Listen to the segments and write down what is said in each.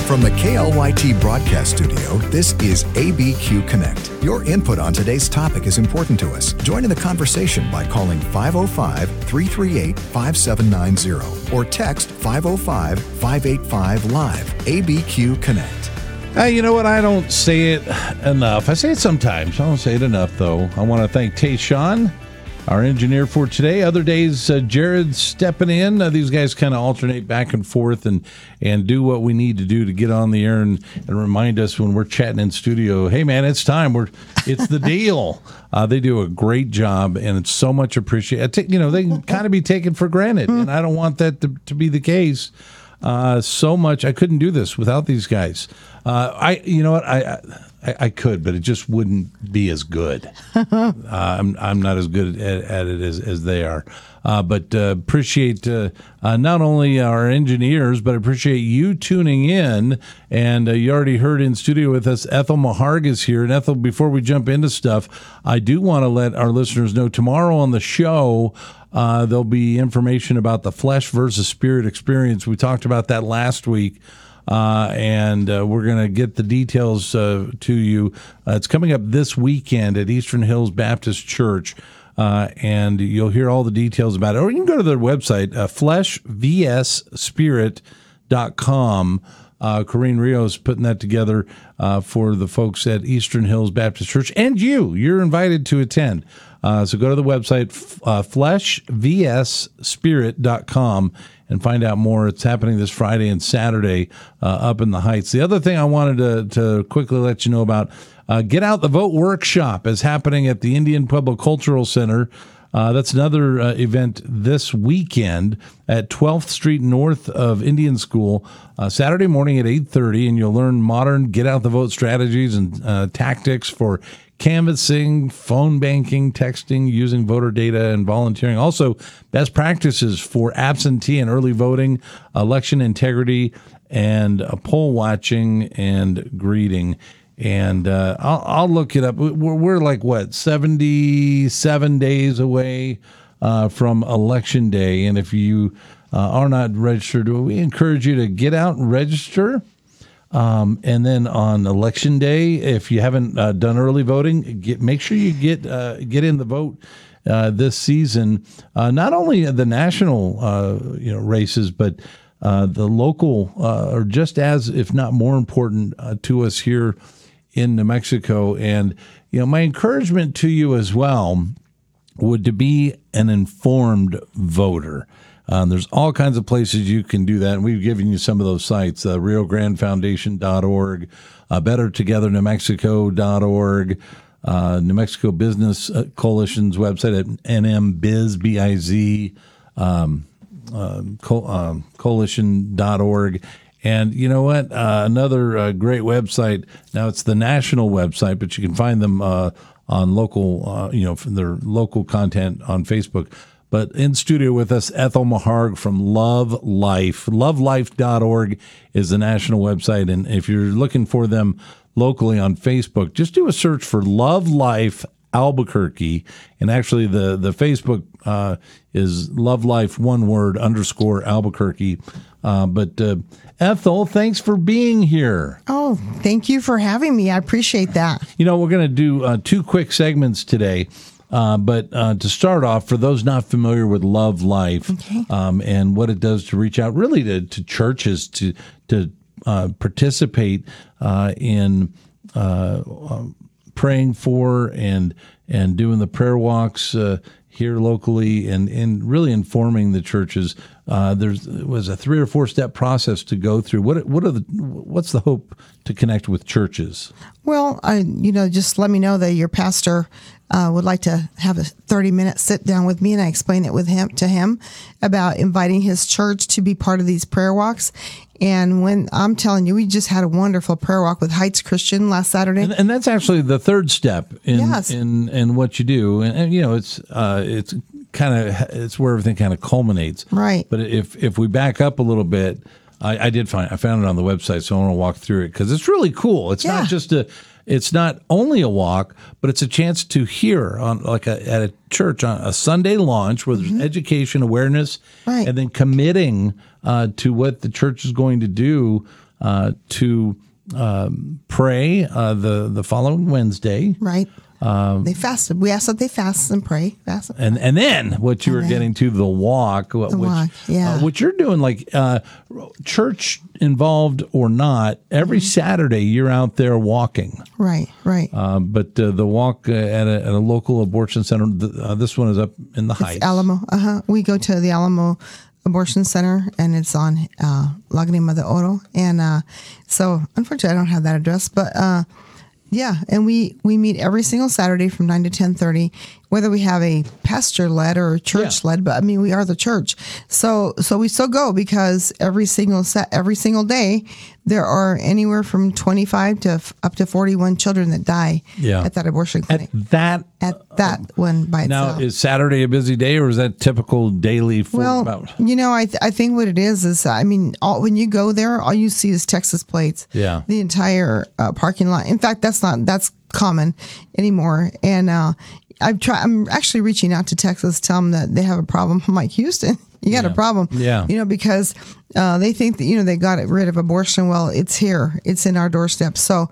From the KLYT broadcast studio, this is ABQ Connect. Your input on today's topic is important to us. Join in the conversation by calling 505-338-5790 or text 505-585-LIVE. ABQ Connect. You know what? I don't say it enough. I say it sometimes. I don't say it enough, though. I want to thank Tayshawn, our engineer for today. Other days, Jared's stepping in. These guys kind of alternate back and forth and do what we need to do to get on the air and remind us when we're chatting in studio, hey, man, it's time. It's the deal. They do a great job, and it's so much appreciated. They can kind of be taken for granted, and I don't want that to be the case. So much. I couldn't do this without these guys. You know what? I could, but it just wouldn't be as good. I'm not as good at it as they are. But appreciate not only our engineers, but appreciate you tuning in. And you already heard in studio with us, Ethel Maharg is here. And Ethel, before we jump into stuff, I do want to let our listeners know tomorrow on the show, there'll be information about the flesh versus spirit experience. We talked about that last week. And we're going to get the details to you. It's coming up this weekend at Eastern Hills Baptist Church, and you'll hear all the details about it. Or you can go to their website, fleshvsspirit.com. Corrine Rios putting that together for the folks at Eastern Hills Baptist Church, and you're invited to attend. So go to the website, fleshvsspirit.com, and find out more. It's happening this Friday and Saturday up in the Heights. The other thing I wanted to quickly let you know about, Get Out the Vote workshop is happening at the Indian Pueblo Cultural Center. That's another event this weekend at 12th Street north of Indian School, Saturday morning at 8:30, and you'll learn modern Get Out the Vote strategies and tactics for canvassing, phone banking, texting, using voter data, and volunteering. Also, best practices for absentee and early voting, election integrity, and poll watching and greeting. And I'll look it up. We're like, 77 days away from Election Day. And if you are not registered, we encourage you to get out and register. And then on Election Day, if you haven't done early voting, make sure you get in the vote this season. Not only the national races, but the local are just as, if not more important to us here in New Mexico. And my encouragement to you as well would to be an informed voter. There's all kinds of places you can do that, and we've given you some of those sites, RioGrandeFoundation.org, BetterTogetherNewMexico.org, New Mexico Business Coalition's website at NMBiz, coalition.org. And you know what? Another great website. Now it's the national website, but you can find them on local, from their local content on Facebook. But in studio with us, Ethel Maharg from Love Life. LoveLife.org is the national website. And if you're looking for them locally on Facebook, just do a search for Love Life Albuquerque. And actually the Facebook is Love Life, one word, _ Albuquerque. But Ethel, thanks for being here. Oh, thank you for having me. I appreciate that. We're going to do 2 quick segments today. But to start off, for those not familiar with Love Life, okay, and what it does to reach out really to churches to participate in praying for and doing the prayer walks here locally and really informing the churches. It was a 3 or 4 step process to go through. What's the hope to connect with churches? Well, just let me know that your pastor would like to have a 30-minute sit down with me, and I explain it to him about inviting his church to be part of these prayer walks. And when I'm telling you, we just had a wonderful prayer walk with Heights Christian last Saturday, and that's actually the 3rd step in what you do. And it's where everything kind of culminates, right? But if we back up a little bit, I found it on the website, so I want to walk through it because it's really cool. It's not just it's not only a walk, but it's a chance to hear on at a church on a Sunday launch where there's education, awareness, right, and then committing to what the church is going to do to pray the following Wednesday. Right. They fasted. We asked that they fast and pray. And then what you were getting to, the walk, walk, yeah. What you're doing, like church involved or not, every Saturday you're out there walking. Right. But the walk at a local abortion center, this one is up in the Heights. Alamo. We go to the Alamo Abortion Center, and it's on Lagrima de Oro. And so, unfortunately, I don't have that address, but yeah, and we meet every single Saturday from 9 to 10:30, whether we have a pastor-led or church-led, but I mean, we are the church. So we still go because every single day, there are anywhere from 25 to up to 41 children that die at that abortion clinic. At that one by itself. Now, is Saturday a busy day, or is that typical daily? I think what it is I mean, when you go there, all you see is Texas plates. Yeah. The entire parking lot. In fact, that's common anymore. And I'm actually reaching out to Texas, tell them that they have a problem. I'm like, Houston, you got a problem. Yeah. Because they think that, they got rid of abortion. Well, it's here. It's in our doorstep. So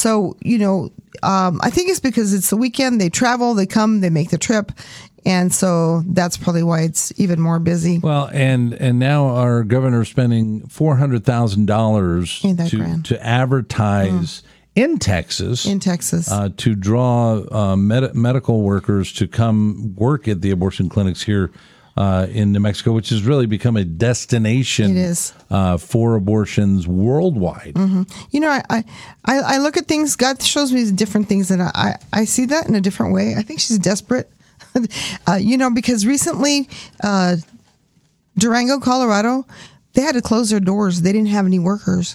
I think it's because it's the weekend. They travel, they come, they make the trip. And so that's probably why it's even more busy. Well, and now our governor's spending $400,000 to advertise in Texas to draw medical workers to come work at the abortion clinics here in New Mexico, which has really become a destination for abortions worldwide. Mm-hmm. I look at things, God shows me different things, and I see that in a different way. I think she's desperate. Because recently, Durango, Colorado, they had to close their doors. They didn't have any workers.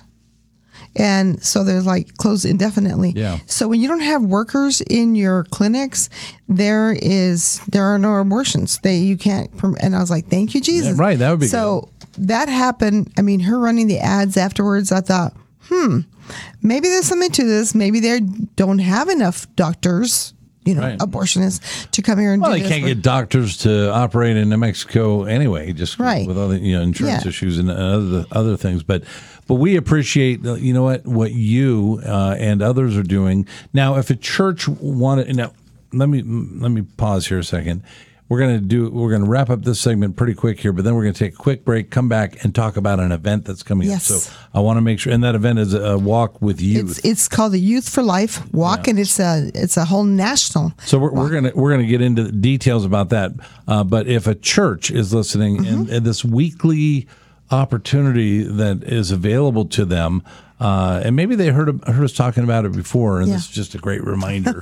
And so they're like closed indefinitely. Yeah. So when you don't have workers in your clinics, there are no abortions. You can't. And I was like, thank you, Jesus. Yeah, right. That would be so good. That happened. I mean, her running the ads afterwards, I thought, maybe there's something to this. Maybe they don't have enough doctors, abortionists to come here and do this. Well, they can't get doctors to operate in New Mexico anyway, just with all the insurance issues and other things. But we appreciate what you and others are doing. Now, if a church wanted, let me pause here a second. We're going to wrap up this segment pretty quick here, but then we're going to take a quick break, come back, and talk about an event that's coming up. So I want to make sure, and that event is a walk with youth. It's called the Youth for Life Walk, and it's a whole national. So we're gonna get into the details about that. But if a church is listening, and this weekly opportunity that is available to them, and maybe they heard us talking about it before, and this is just a great reminder.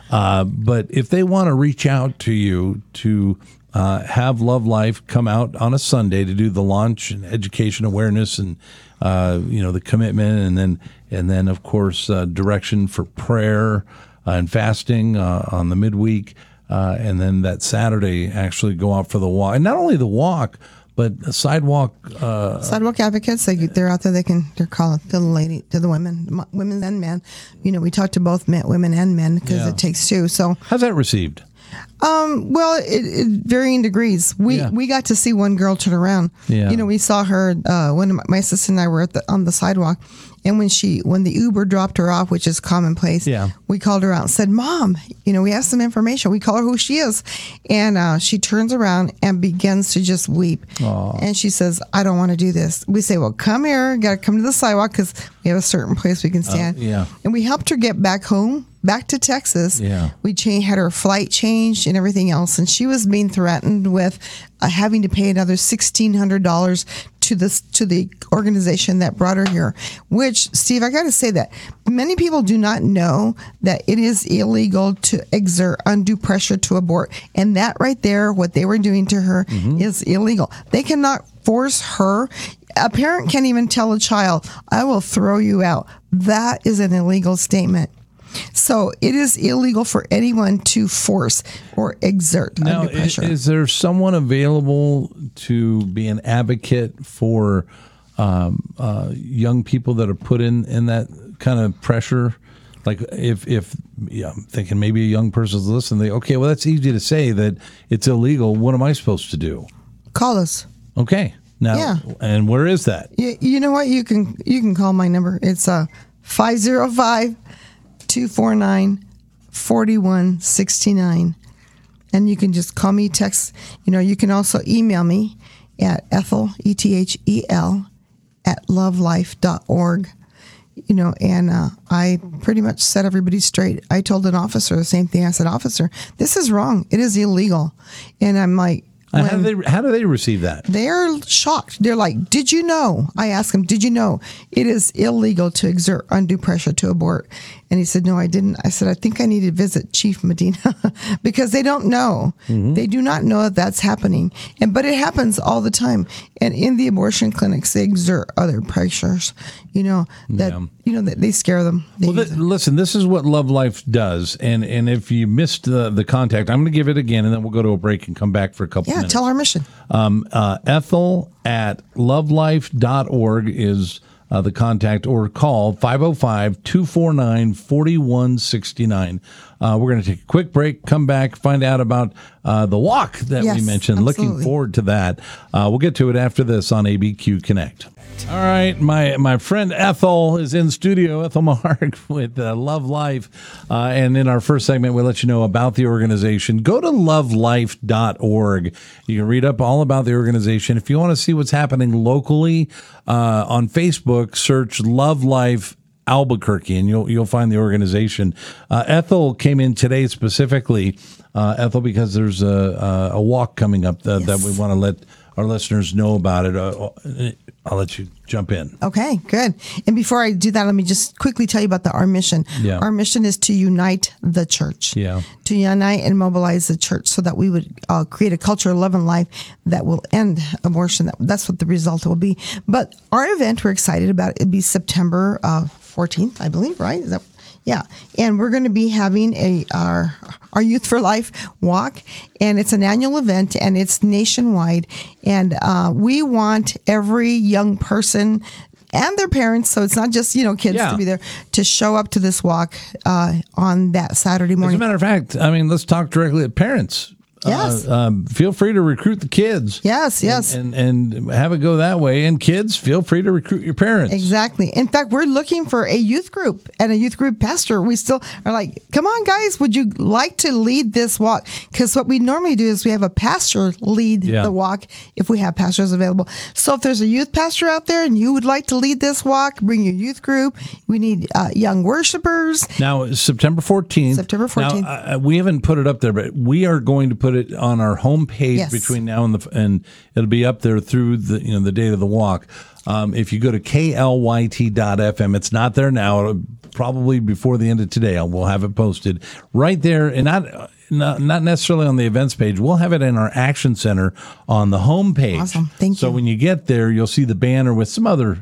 But if they want to reach out to you to have Love Life come out on a Sunday to do the launch and education awareness and the commitment, and then of course direction for prayer and fasting on the midweek, and then that Saturday actually go out for the walk, and not only the walk, but sidewalk advocates, they're out there. They're calling to the women and men. We talk to both women and men because it takes two. So how's that received? Well, it varying degrees. We got to see one girl turn around. Yeah. We saw her when my sister and I were on the sidewalk, and when the Uber dropped her off, which is commonplace, we called her out and said, "Mom, we have some information." We call her who she is, and she turns around and begins to just weep. Aww. And she says, "I don't want to do this." We say, "Well, come here. Got to come to the sidewalk because we have a certain place we can stand." And we helped her get back home. Back to Texas. Yeah. We had her flight changed and everything else, and she was being threatened with having to pay another $1,600 to the organization that brought her here. Which, Steve, I got to say that many people do not know that it is illegal to exert undue pressure to abort, and that right there, what they were doing to her, is illegal. They cannot force her. A parent can't even tell a child, "I will throw you out." That is an illegal statement. So it is illegal for anyone to force or exert undue pressure. Is there someone available to be an advocate for young people that are put in that kind of pressure? Like if I'm thinking maybe a young person's listening, okay, well, that's easy to say that it's illegal. What am I supposed to do? Call us. Okay. Now, Yeah. and where is that? You know what? You can call my number. It's 505-249-4169. And you can just call me, text. You can also email me at Ethel, ETHEL, @lovelife.org. And I pretty much set everybody straight. I told an officer the same thing. I said, "Officer, this is wrong. It is illegal." And I'm like, How do they receive that? they're shocked. They're like, "Did you know?" I asked them, "Did you know it is illegal to exert undue pressure to abort?" And he said, "No, I didn't." I said, "I think I need to visit Chief Medina," because they don't know. Mm-hmm. They do not know that that's happening. But it happens all the time. And in the abortion clinics, they exert other pressures, that they scare them. Listen, this is what Love Life does. And if you missed the contact, I'm going to give it again, and then we'll go to a break and come back for a couple minutes. Yeah, tell our mission. Ethel at lovelife.org is the contact, or call 505-249-4169. We're going to take a quick break, come back, find out about the walk that we mentioned. Absolutely. Looking forward to that. We'll get to it after this on ABQ Connect. All right, my friend Ethel is in studio, Ethel Maharg with Love Life. And in our first segment, we'll let you know about the organization. Go to lovelife.org. You can read up all about the organization. If you want to see what's happening locally, on Facebook, search Love Life Albuquerque, and you'll find the organization. Ethel came in today specifically, Ethel, because there's a walk coming up that we want to let our listeners know about it. I'll let you jump in. Okay, good. And before I do that, let me just quickly tell you about our mission. Yeah. Our mission is to unite the church. Yeah. To unite and mobilize the church so that we would create a culture of love and life that will end abortion. That's what the result will be. But our event, we're excited about, it'll be September 14th, I believe, right? Is that? Yeah, and we're going to be having our Youth for Life walk, and it's an annual event, and it's nationwide, and we want every young person and their parents, so it's not just kids to be there, to show up to this walk on that Saturday morning. As a matter of fact, let's talk directly at parents. Yes. Feel free to recruit the kids. Yes. And have it go that way. And kids, feel free to recruit your parents. Exactly. In fact, we're looking for a youth group and a youth group pastor. We still are like, come on, guys, would you like to lead this walk? Because what we normally do is we have a pastor lead the walk if we have pastors available. So if there's a youth pastor out there and you would like to lead this walk, bring your youth group. We need young worshipers. Now, September 14th. September 14th. Now, we haven't put it up there, but we are going to put it on our homepage between now and it'll be up there through the date of the walk. If you go to KLYT.FM, it's not there now. It'll probably before the end of today, we'll have it posted right there, and not necessarily on the events page. We'll have it in our Action Center on the homepage. Awesome, thank you. So when you get there, you'll see the banner with some other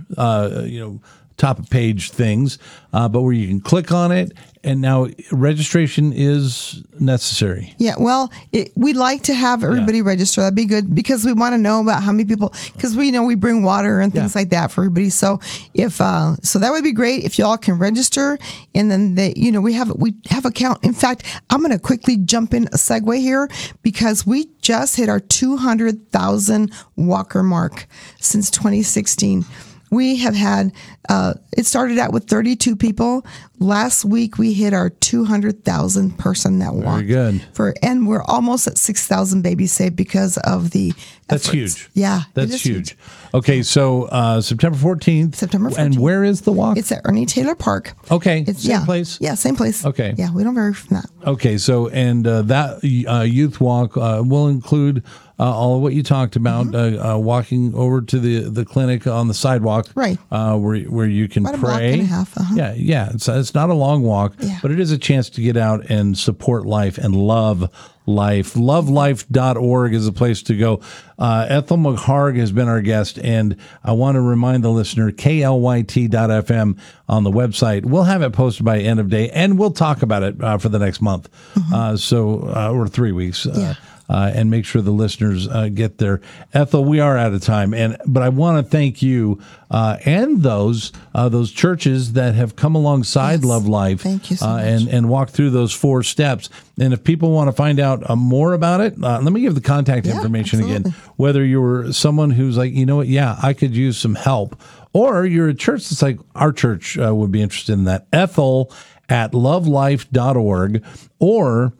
top of page things, but where you can click on it. And now registration is necessary. Yeah, well, we'd like to have everybody register. That'd be good because we want to know about how many people. Because we know we bring water and things like that for everybody. So if so, that would be great if y'all can register. And then we have a count. In fact, I'm going to quickly jump in a segue here because we just hit our 200,000 walker mark since 2016. We have had, it started out with 32 people. Last week, we hit our 200,000 person that walked. Very good. And we're almost at 6,000 babies saved because of the That's efforts. huge. Yeah. That's huge. Okay, so September 14th. September 14th. And where is the walk? It's at Ernie Taylor Park. Okay, same place? Yeah, same place. Okay. Yeah, we don't vary from that. Okay, so, and that youth walk will include all of what you talked about, walking over to the clinic on the sidewalk, right? Where you can about pray. A block and a half. Yeah. It's not a long walk, but it is a chance to get out and support life and love life. Lovelife.org is a place to go. Ethel Maharg has been our guest, and I want to remind the listener, KLYT.FM on the website. We'll have it posted by end of day, and we'll talk about it for the next month, or 3 weeks. and make sure the listeners get there. Ethel, we are out of time, but I want to thank you and those churches that have come alongside Love Life. Thank you so much. And walk through those 4 steps. And if people want to find out more about it, let me give the contact information again. Whether you're someone who's like, you know what, I could use some help, or you're a church that's like, our church would be interested in that. Ethel at lovelife.org or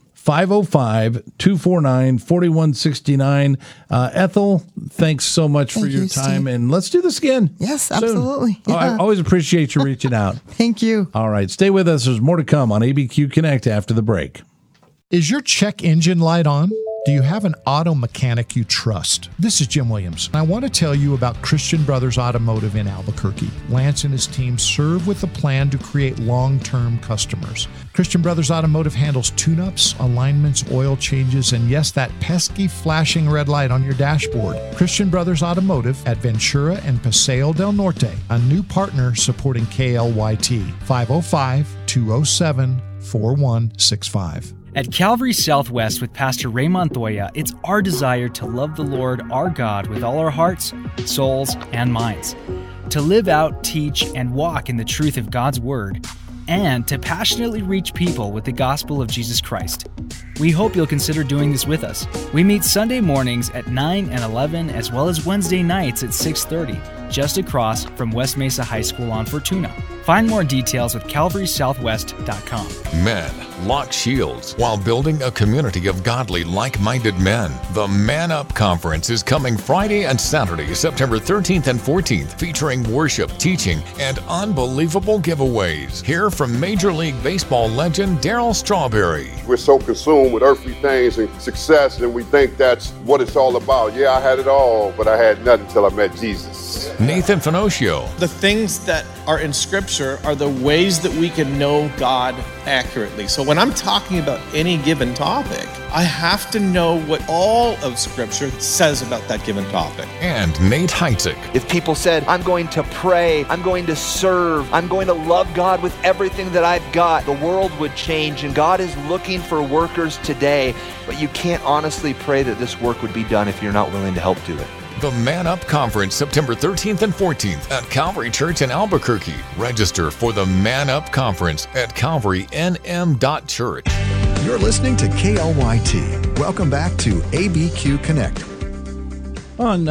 505-249-4169. Ethel, thanks so much for your time, Steve. And let's do this again. Yes, soon. Absolutely. Yeah. I always appreciate you reaching out. Thank you. All right, stay with us. There's more to come on ABQ Connect after the break. Is your check engine light on? Do you have an auto mechanic you trust? This is Jim Williams. I want to tell you about Christian Brothers Automotive in Albuquerque. Lance and his team serve with a plan to create long-term customers. Christian Brothers Automotive handles tune-ups, alignments, oil changes, and yes, that pesky flashing red light on your dashboard. Christian Brothers Automotive at Ventura and Paseo del Norte, a new partner supporting KLYT. 505-207-4165. At Calvary Southwest with Pastor Ray Montoya, it's our desire to love the Lord our God with all our hearts, souls, and minds, to live out, teach, and walk in the truth of God's Word, and to passionately reach people with the gospel of Jesus Christ. We hope you'll consider doing this with us. We meet Sunday mornings at 9 and 11, as well as Wednesday nights at 6:30, just across from West Mesa High School on Fortuna. Find more details at calvarysouthwest.com. Men lock shields while building a community of godly, like-minded men. The Man Up Conference is coming Friday and Saturday, September 13th and 14th, featuring worship, teaching, and unbelievable giveaways. Hear from Major League Baseball legend Darryl Strawberry. We're so consumed with earthly things and success, and we think that's what it's all about. Yeah, I had it all, but I had nothing until I met Jesus. Nathan Finocio. The things that are in Scripture are the ways that we can know God accurately. So when I'm talking about any given topic, I have to know what all of Scripture says about that given topic. And Nate Heitzig. If people said, I'm going to pray, I'm going to serve, I'm going to love God with everything that I've got, the world would change, and God is looking for workers today, but you can't honestly pray that this work would be done if you're not willing to help do it. The Man Up Conference, September 13th and 14th at Calvary Church in Albuquerque. Register for the Man Up Conference at calvarynm.church. You're listening to KLYT. Welcome back to ABQ Connect. On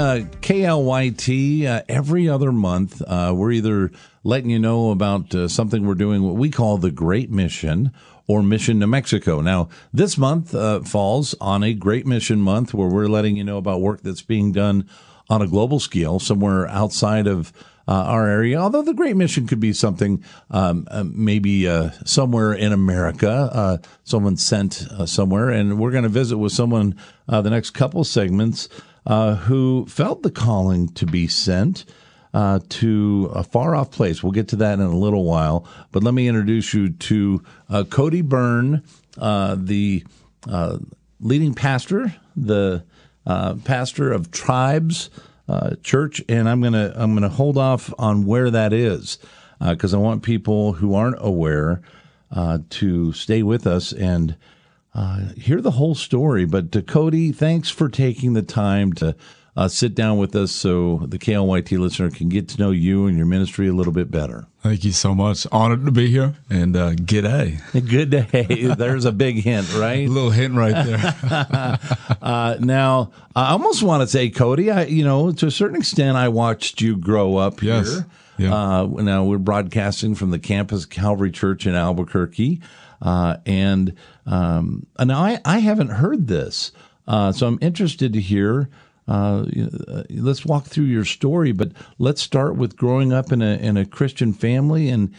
KLYT, every other month, we're either letting you know about something we're doing, what we call the Great Mission, or Mission to Mexico. Now, this month falls on a Great Mission Month, where we're letting you know about work that's being done on a global scale somewhere outside of our area. Although the Great Mission could be something maybe somewhere in America, someone sent somewhere. And we're going to visit with someone the next couple segments who felt the calling to be sent to a far-off place. We'll get to that in a little while, but let me introduce you to Cody Byrne, the leading pastor, the pastor of Tribes Church, and I'm gonna hold off on where that is because I want people who aren't aware to stay with us and hear the whole story. But Cody, thanks for taking the time to sit down with us so the KLYT listener can get to know you and your ministry a little bit better. Thank you so much. Honored to be here, and g'day. Good day. There's a big hint, right? A little hint right there. Now, I almost want to say, Cody, to a certain extent, I watched you grow up here. Yeah. Now, we're broadcasting from the campus of Calvary Church in Albuquerque, and now I haven't heard this, so I'm interested to hear. Let's walk through your story, but let's start with growing up in a Christian family and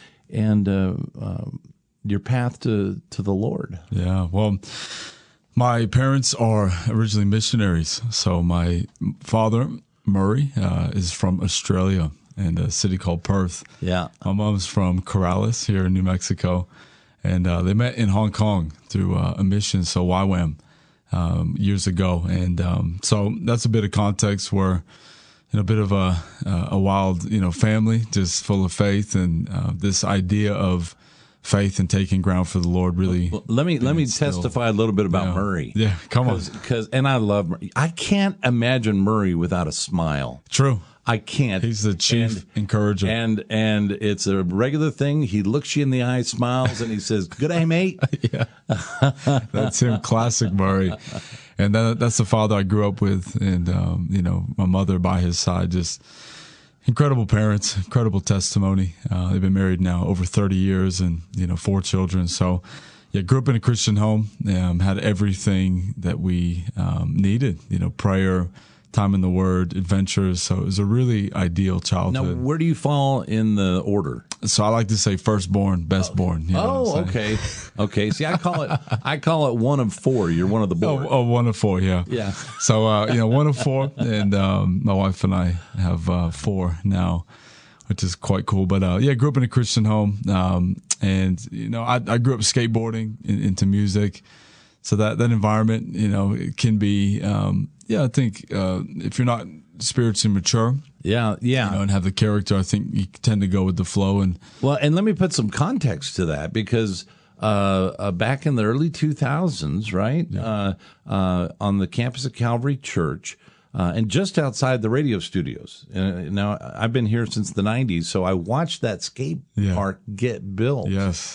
your path to the Lord. Yeah, well, my parents are originally missionaries. So my father, Murray, is from Australia in a city called Perth. Yeah, my mom's from Corrales here in New Mexico, and they met in Hong Kong through a mission, so YWAM. Years ago, and so that's a bit of context. We're in a bit of a wild, family, just full of faith, and this idea of faith and taking ground for the Lord. Really, let me testify a little bit about Murray. Yeah, come on. And I love Murray. I can't imagine Murray without a smile. True. I can't. He's the chief encourager. And it's a regular thing. He looks you in the eye, smiles, and he says, "Good day, mate." Yeah. That's him, classic Murray. And that's the father I grew up with. And, my mother by his side, just incredible parents, incredible testimony. They've been married now over 30 years and, 4 children. So, yeah, grew up in a Christian home, had everything that we needed, prayer, time in the Word, adventures. So it was a really ideal childhood. Now, where do you fall in the order? So I like to say firstborn, bestborn. Okay. Okay. See, I call it one of 4. You're one of the board. Oh, one of 4. Yeah. Yeah. So, one of 4, and my wife and I have 4 now, which is quite cool. But grew up in a Christian home, and I grew up skateboarding into music. So that environment, it can be, I think if you're not spiritually mature, and have the character, I think you tend to go with the flow. And let me put some context to that, because back in the early 2000s, right, on the campus of Calvary Church, and just outside the radio studios. Now, I've been here since the 90s, so I watched that skate park get built. Yes.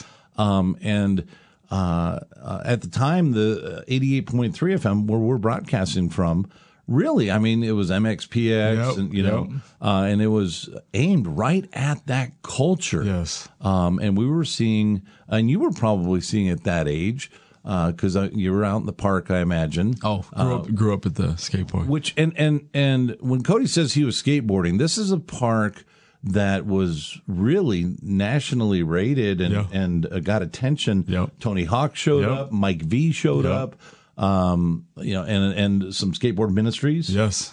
At the time, the 88.3 FM, where we're broadcasting from, really, I mean, it was MXPX, and it was aimed right at that culture. Yes. And we were seeing, and you were probably seeing at that age, because you were out in the park, I imagine. Oh, grew up at the skate park. Which and when Cody says he was skateboarding, this is a park that was really nationally rated and got attention. Yep. Tony Hawk showed up, Mike V showed up, and some skateboard ministries. Yes.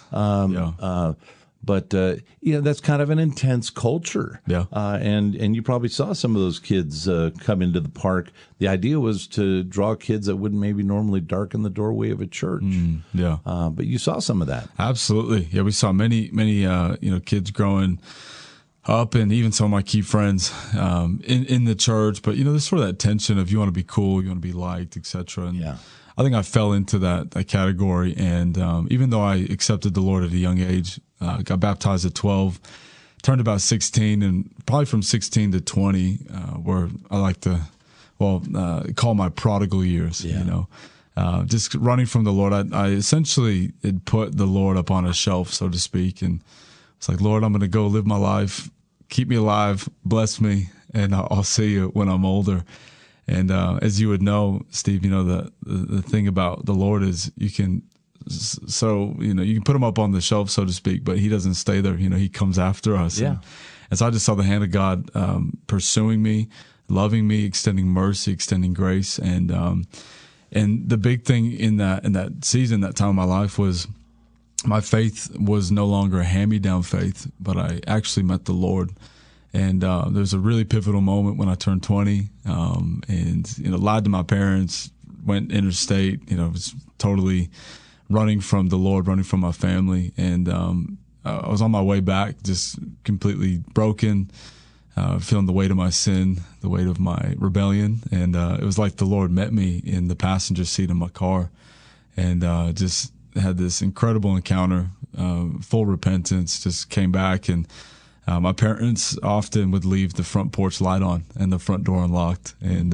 But that's kind of an intense culture. Yeah. And you probably saw some of those kids come into the park. The idea was to draw kids that wouldn't maybe normally darken the doorway of a church. But you saw some of that. Absolutely. Yeah, we saw many kids growing up, and even some of my key friends in the church. But there's sort of that tension of you want to be cool, you want to be liked, etc. And I think I fell into that category. And even though I accepted the Lord at a young age, got baptized at 12, turned about 16, and probably from 16 to 20, where I like to call my prodigal years. Just running from the Lord. I essentially had put the Lord up on a shelf, so to speak, and it's like, Lord, I'm going to go live my life. Keep me alive, bless me, and I'll see you when I'm older. And as you would know, Steve, the thing about the Lord is you can put him up on the shelf, so to speak, but he doesn't stay there. He comes after us. Yeah. And so I just saw the hand of God pursuing me, loving me, extending mercy, extending grace. And the big thing in that season, that time of my life, was my faith was no longer a hand-me-down faith, but I actually met the Lord. And there was a really pivotal moment when I turned 20, and lied to my parents, went interstate, was totally running from the Lord, running from my family. And I was on my way back, just completely broken, feeling the weight of my sin, the weight of my rebellion. And it was like the Lord met me in the passenger seat of my car, and just had this incredible encounter, full repentance, just came back. And my parents often would leave the front porch light on and the front door unlocked, and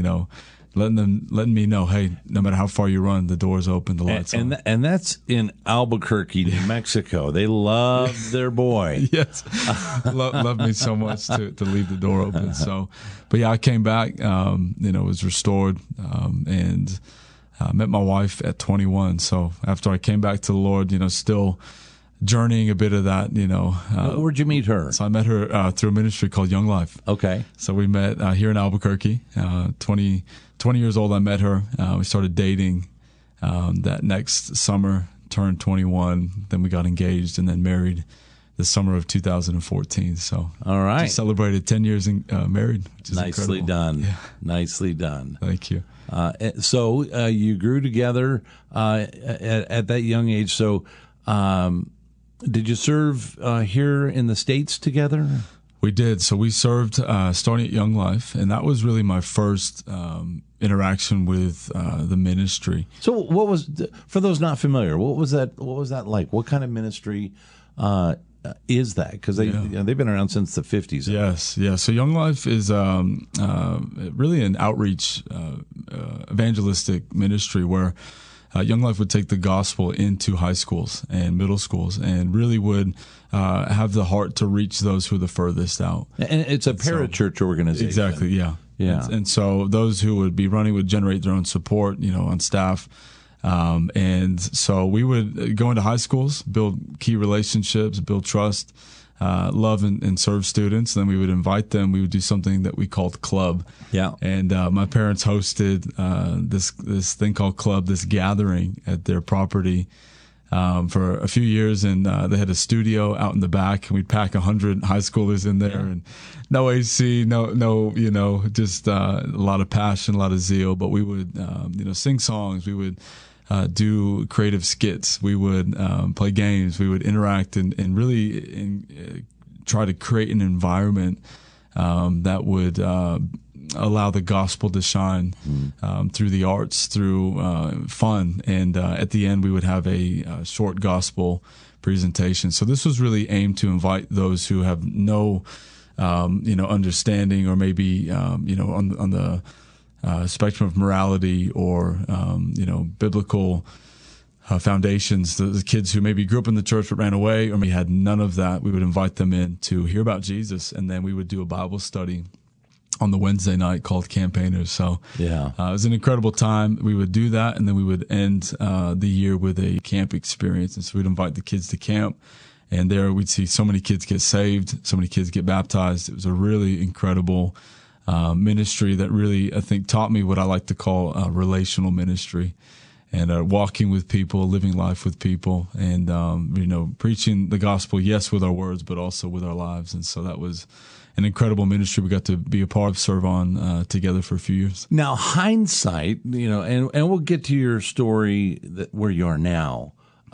letting me know, hey, no matter how far you run, the door's open, the light's on. And that's in Albuquerque, New Mexico. They love their boy. Yes, love me so much to leave the door open. So, but yeah, I came back, was restored, and met my wife at 21. So after I came back to the Lord, still journeying a bit of that, where'd you meet her? So I met her through a ministry called Young Life. Okay. So we met here in Albuquerque. 20 years old, I met her. We started dating that next summer, turned 21. Then we got engaged and then married the summer of 2014. So all right, just celebrated 10 years married, which is nicely incredible. Done. Yeah. Nicely done. Thank you. So you grew together at that young age. So did you serve here in the States together? We did. So we served starting at Young Life, and that was really my first interaction with the ministry. So what was, for those not familiar, what was that like? What kind of ministry is that? Because they've been around since the 50s. Yes, yeah. So Young Life is really an outreach evangelistic ministry where Young Life would take the gospel into high schools and middle schools and really would have the heart to reach those who are the furthest out. And it's a parachurch organization. Exactly, yeah. Yeah. And so those who would be running would generate their own support, on staff. And so we would go into high schools, build key relationships, build trust, love and serve students. Then we would invite them. We would do something that we called Club. Yeah. And my parents hosted this thing called Club, this gathering at their property for a few years. And they had a studio out in the back, and we'd pack 100 high schoolers in there, and no AC, no, just a lot of passion, a lot of zeal. But we would, sing songs. We would do creative skits. We would play games. We would interact and really try to create an environment that would allow the gospel to shine through the arts, through fun. And at the end, we would have a short gospel presentation. So this was really aimed to invite those who have no understanding, or maybe on the spectrum of morality or biblical foundations. The kids who maybe grew up in the church but ran away, or maybe had none of that, we would invite them in to hear about Jesus, and then we would do a Bible study on the Wednesday night called Campaigners. So it was an incredible time. We would do that, and then we would end the year with a camp experience. And so we'd invite the kids to camp, and there we'd see so many kids get saved, so many kids get baptized. It was a really incredible ministry that really, I think, taught me what I like to call relational ministry, and walking with people, living life with people, and preaching the gospel, yes, with our words, but also with our lives. And so that was an incredible ministry we got to be a part of, serve on together for a few years. Now, hindsight, and we'll get to your story where you are now,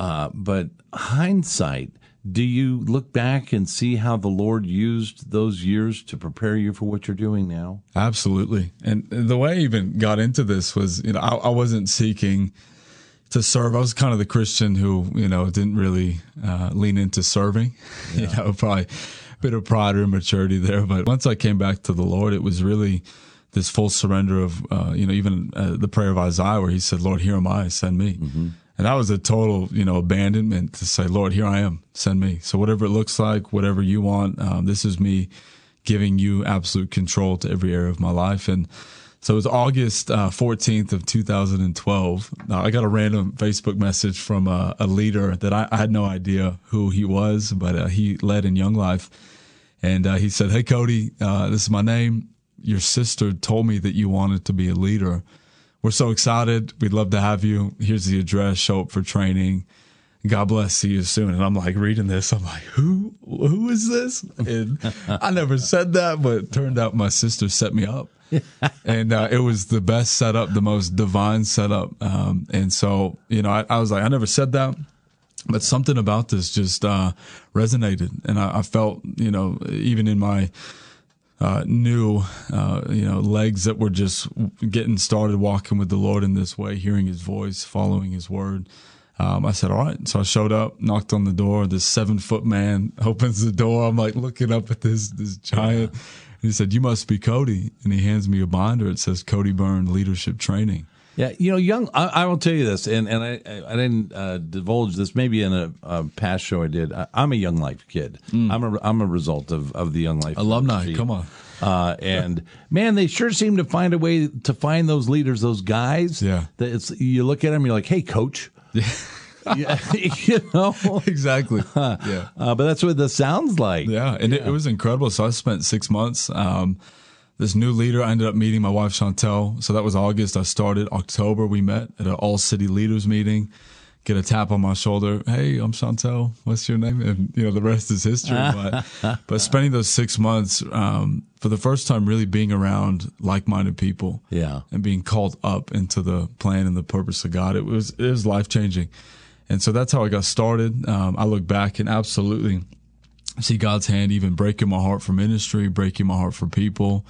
but hindsight, do you look back and see how the Lord used those years to prepare you for what you're doing now? Absolutely. And the way I even got into this was, I wasn't seeking to serve. I was kind of the Christian who, didn't really lean into serving, probably a bit of pride or immaturity there. But once I came back to the Lord, it was really this full surrender of, even the prayer of Isaiah where he said, Lord, here am I, send me. Mm-hmm. And that was a total, abandonment to say, Lord, here I am, send me. So whatever it looks like, whatever you want, this is me giving you absolute control to every area of my life. And so it was August 14th of 2012. I got a random Facebook message from a leader that I had no idea who he was, but he led in Young Life. And he said, hey, Cody, this is my name. Your sister told me that you wanted to be a leader. We're so excited. We'd love to have you. Here's the address. Show up for training. God bless. See you soon. And I'm like reading this. I'm like, who is this? And I never said that, but it turned out my sister set me up. And it was the best setup, the most divine setup. And so, I was like, I never said that, but something about this just resonated. And I felt, even in my new, legs that were just getting started walking with the Lord in this way, hearing his voice, following his word. I said, all right. So I showed up, knocked on the door. This 7-foot man opens the door. I'm like looking up at this giant. And he said, you must be Cody. And he hands me a binder. It says Cody Byrne Leadership Training. Yeah, I will tell you this, and I didn't divulge this maybe in a past show I did. I'm a Young Life kid. I'm a result of the Young Life alumni. Ministry. Come on. And man, they sure seem to find a way to find those leaders, those guys. Yeah, that you look at them, you're like, hey, coach. Yeah, exactly. Yeah, but that's what this sounds like. Yeah, and it was incredible. So I spent 6 months. This new leader, I ended up meeting my wife, Chantel. So that was August. I started October. We met at an all-city leaders meeting, get a tap on my shoulder. Hey, I'm Chantel. What's your name? And, the rest is history. But spending those 6 months, for the first time, really being around like-minded people. Yeah. And being called up into the plan and the purpose of God. It was life-changing. And so that's how I got started. I look back and absolutely see God's hand even breaking my heart for ministry, breaking my heart for people.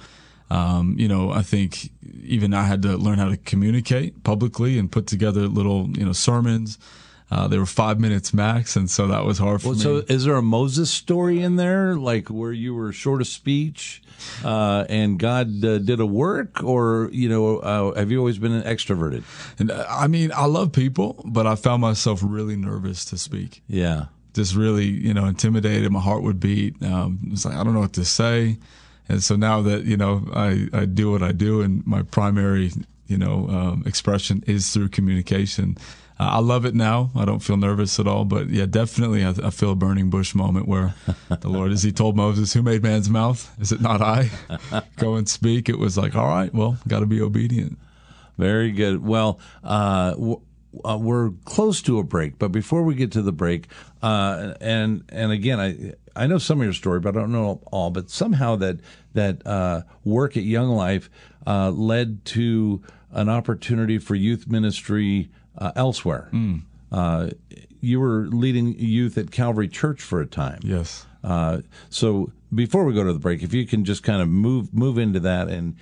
I think even I had to learn how to communicate publicly and put together little, sermons. They were 5 minutes max, and so that was hard for me. So is there a Moses story in there, like where you were short of speech and God did a work, or, have you always been extroverted? And I love people, but I found myself really nervous to speak. Yeah. Just really, intimidated. My heart would beat. It's like, I don't know what to say. And so now that, I do what I do, and my primary, expression is through communication. I love it now. I don't feel nervous at all. But yeah, definitely I feel a burning bush moment where the Lord, as he told Moses, who made man's mouth? Is it not I? Go and speak. It was like, all right, well, got to be obedient. Very good. Well, we're close to a break, but before we get to the break, and again, I know some of your story, but I don't know all. But somehow that work at Young Life led to an opportunity for youth ministry elsewhere. You were leading youth at Calvary Church for a time. Yes. So before we go to the break, if you can just kind of move into that and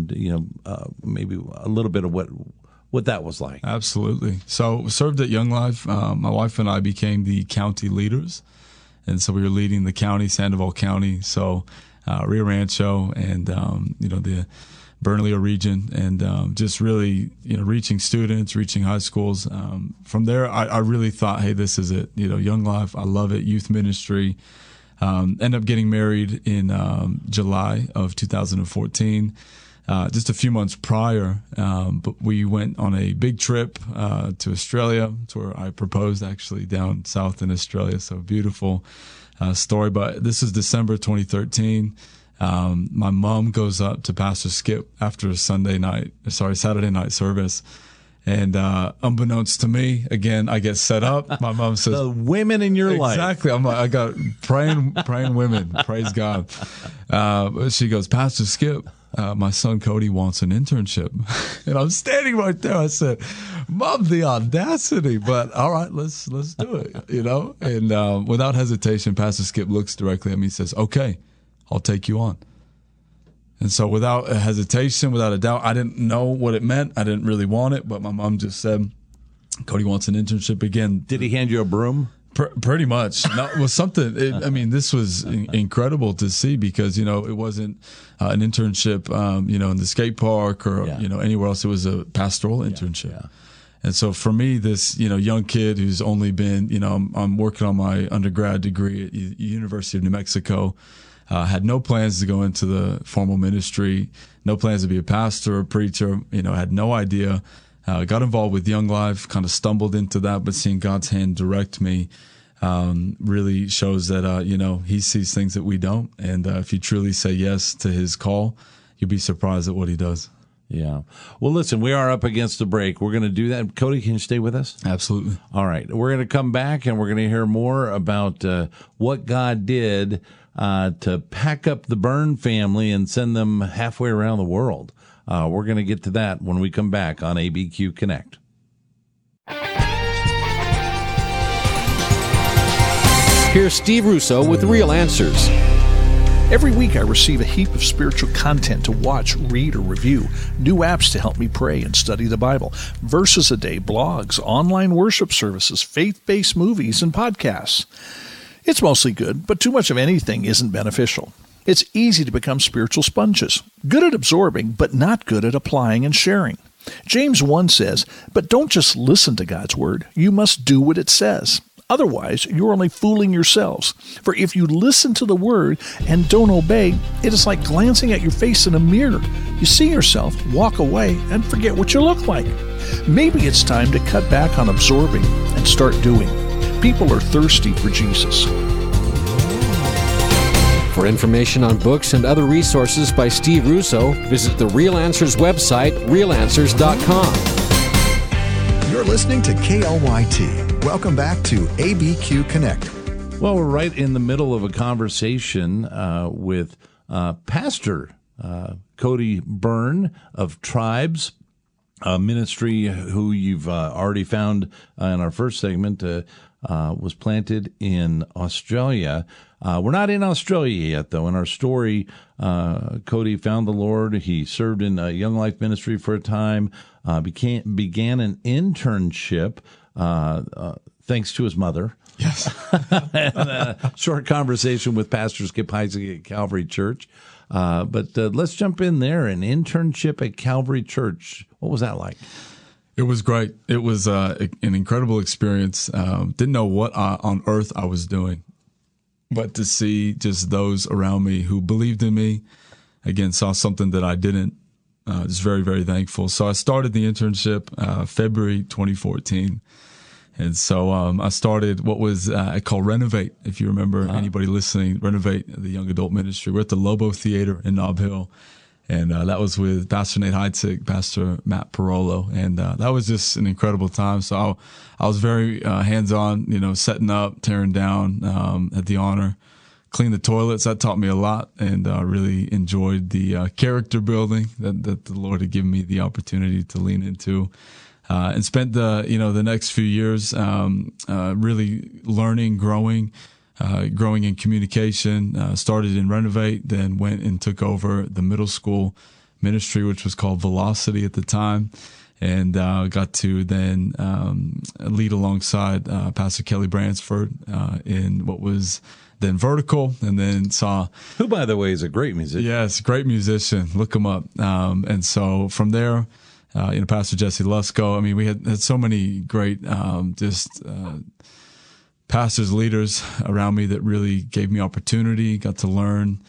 maybe a little bit of what that was like. Absolutely. So served at Young Life. My wife and I became the county leaders. And so we were leading the county, Sandoval County, so Rio Rancho and, the Bernalillo region, and just really, reaching students, reaching high schools. From there, I really thought, hey, this is it. Young Life, I love it, youth ministry. Ended up getting married in July of 2014. Just a few months prior, but we went on a big trip to Australia. It's where I proposed, actually, down south in Australia. So beautiful story. But this is December 2013. My mom goes up to Pastor Skip after a Saturday night service. And unbeknownst to me, again, I get set up. My mom says, the women in your life. Exactly. I'm like, I got praying women. Praise God. She goes, Pastor Skip, my son Cody wants an internship. And I'm standing right there. I said, Mom, the audacity. But all right, let's do it, And without hesitation, Pastor Skip looks directly at me and says, okay, I'll take you on. And so without a hesitation, without a doubt, I didn't know what it meant. I didn't really want it, but my mom just said, Cody wants an internship again. Did he hand you a broom? Pretty much. No, it was something. This was incredible to see because, it wasn't an internship, in the skate park or, anywhere else. It was a pastoral internship. Yeah. And so for me, this, young kid who's only been, I'm working on my undergrad degree at the University of New Mexico. Had no plans to go into the formal ministry, no plans to be a pastor or preacher, had no idea. Got involved with Young Life, kind of stumbled into that, but seeing God's hand direct me really shows that, he sees things that we don't. And if you truly say yes to his call, you'll be surprised at what he does. Yeah. Well, listen, we are up against the break. We're going to do that. Cody, can you stay with us? Absolutely. All right. We're going to come back and we're going to hear more about what God did to pack up the Byrne family and send them halfway around the world. We're going to get to that when we come back on ABQ Connect. Here's Steve Russo with Real Answers. Every week I receive a heap of spiritual content to watch, read, or review, new apps to help me pray and study the Bible, verses a day, blogs, online worship services, faith-based movies, and podcasts. It's mostly good, but too much of anything isn't beneficial. It's easy to become spiritual sponges, good at absorbing, but not good at applying and sharing. James 1 says, "But don't just listen to God's word, you must do what it says. Otherwise, you're only fooling yourselves. For if you listen to the word and don't obey, it is like glancing at your face in a mirror. You see yourself, walk away, and forget what you look like." Maybe it's time to cut back on absorbing and start doing. People are thirsty for Jesus. For information on books and other resources by Steve Russo, visit the Real Answers website, realanswers.com. You're listening to KLYT. Welcome back to ABQ Connect. Well, we're right in the middle of a conversation with Pastor Cody Byrne of Tribes, a ministry who you've already found in our first segment, was planted in Australia. We're not in Australia yet, though. In our story, Cody found the Lord. He served in Young Life Ministry for a time, began an internship thanks to his mother. Yes. And a short conversation with Pastor Skip Heitzig at Calvary Church. But let's jump in there. An internship at Calvary Church. What was that like? It was great. It was an incredible experience. Didn't know what on earth I was doing, but to see just those around me who believed in me, again, saw something that I didn't, just very, very thankful. So I started the internship February 2014. And so I started what was called Renovate, if you remember, anybody listening, Renovate, the young adult ministry. We're at the Lobo Theater in Nob Hill. And that was with Pastor Nate Heitzig, Pastor Matt Parolo. And that was just an incredible time. So I was very hands-on, setting up, tearing down, had the honor, clean the toilets. That taught me a lot, and really enjoyed the character building that the Lord had given me the opportunity to lean into. And spent the next few years really learning, growing in communication. Started in Renovate, then went and took over the middle school ministry, which was called Velocity at the time, and got to then lead alongside Pastor Kelly Bransford in what was then Vertical, and then saw, who, by the way, is a great musician. Yes, great musician. Look him up. And so from there, Pastor Jesse Lusko. I mean, we had so many great pastors, leaders around me that really gave me opportunity, got to learn.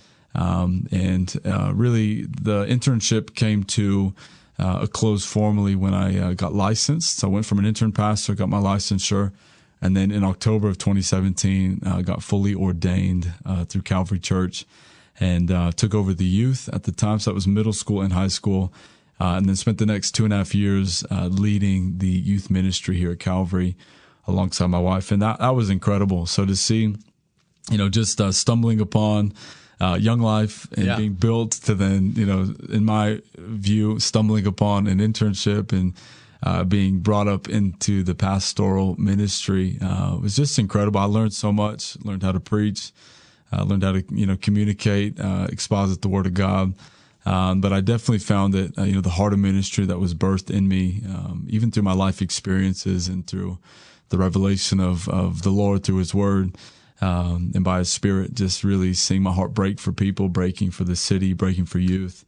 And really the internship came to a close formally when I got licensed. So I went from an intern pastor, got my licensure. And then in October of 2017, got fully ordained through Calvary Church, and took over the youth at the time. So that was middle school and high school. And then spent the next 2.5 years leading the youth ministry here at Calvary alongside my wife. And that was incredible. So to see, just stumbling upon Young Life and being built to then, in my view, stumbling upon an internship and being brought up into the pastoral ministry was just incredible. I learned so much, learned how to preach, learned how to, communicate, exposit the Word of God. But I definitely found that, the heart of ministry that was birthed in me, even through my life experiences and through the revelation of the Lord through His Word, and by His Spirit, just really seeing my heart break for people, breaking for the city, breaking for youth.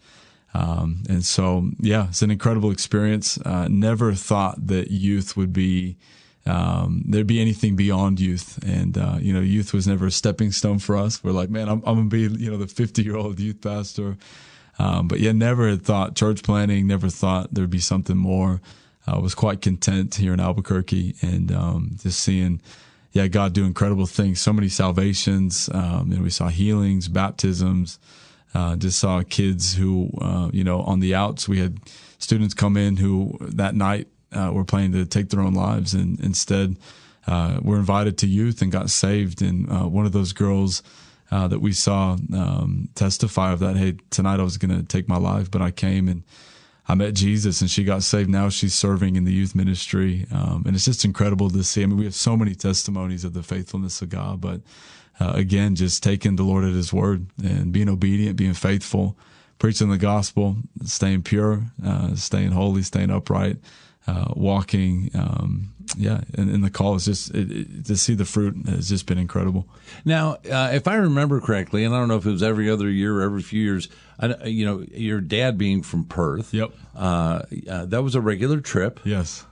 And so, it's an incredible experience. Never thought that youth would be, there'd be anything beyond youth. And, youth was never a stepping stone for us. We're like, man, I'm going to be, the 50-year-old youth pastor. But never had thought church planting, never thought there'd be something more. I was quite content here in Albuquerque, and just seeing, God do incredible things. So many salvations. We saw healings, baptisms, just saw kids who, on the outs. We had students come in who that night were planning to take their own lives, and instead were invited to youth and got saved. And one of those girls that we saw testify of that, hey, tonight I was going to take my life, but I came and I met Jesus, and she got saved. Now she's serving in the youth ministry. And it's just incredible to see. I mean, we have so many testimonies of the faithfulness of God, but again, just taking the Lord at His word and being obedient, being faithful, preaching the gospel, staying pure, staying holy, staying upright, walking, and the call is just to see the fruit has just been incredible. Now, if I remember correctly, and I don't know if it was every other year or every few years, your dad being from Perth. Yep. That was a regular trip. Yes.